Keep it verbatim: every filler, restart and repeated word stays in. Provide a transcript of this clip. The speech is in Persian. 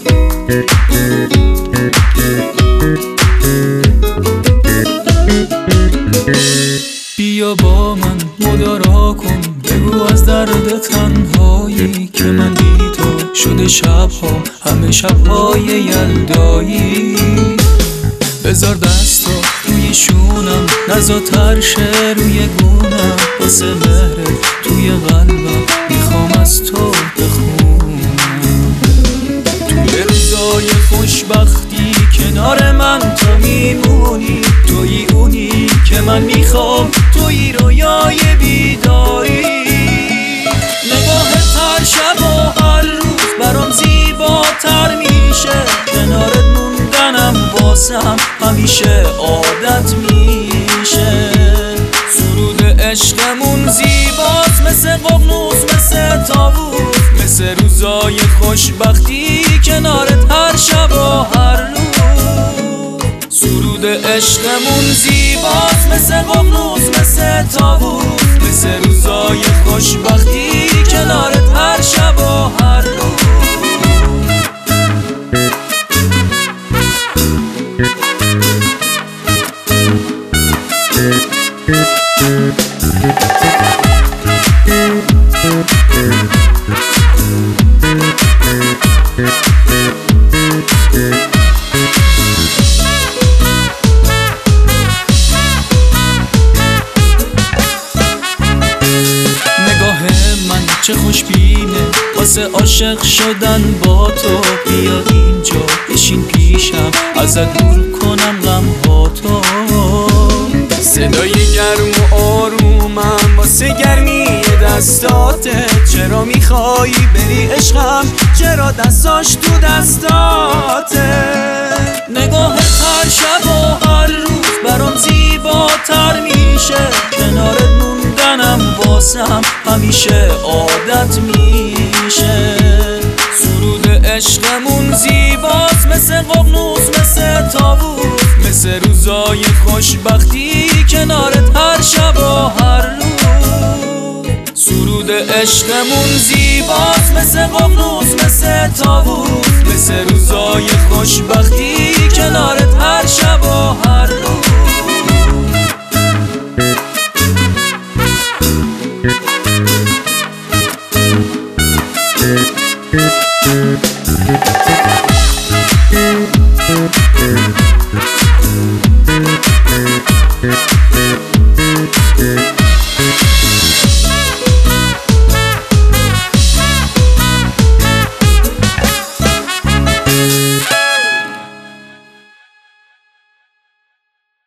بیا با من مدارا کن، بگو از درد تنهایی که من بی تو شده شبها همه شبهای یلدایی. بذار دستا روی شونم، نزا ترشه روی گونم، واسه مهرت توی قلبم میخوام از تو بخونم. توی روزای خوشبختی کنار من تو میمونی، توی اونی که من میخوام، توی رویای بیداری. نگاهت هر شب و هر روز برام زیباتر میشه، کنارت موندنم واسم همیشه عادت میشه. سرود عشقمون زیباست مثل ققنوس، مثل طاووس، مثل روزای خوشبختی کنارت هر شب و هر روز. سرود عشقمون زیباست مثل ققنوس، مثل طاووس، مثل روزای خوشبختی کنارت هر شب و هر روز. نگاه من چه خوشبینه واسه عاشق شدن با تو. بیا اینجا بشین پیشم، ازت دور کنم غمهاتو. صدای گرم و آرومم واسه گرمی دستاته. چرا میخوایی بری عشقم، چرا دستاش تو دستاته. نگاهت هر شب و هر روز برام زیباتر میشه، کنارت موندنم واسم همیشه عادت میشه. سرود عشقمون زیباست مثل ققنوس، مثل طاووس، مثل روزای خوشبختی کنارت هر شب و هر روز. سرود عشقمون زیباست مثل ققنوس، مثل طاووس، مثل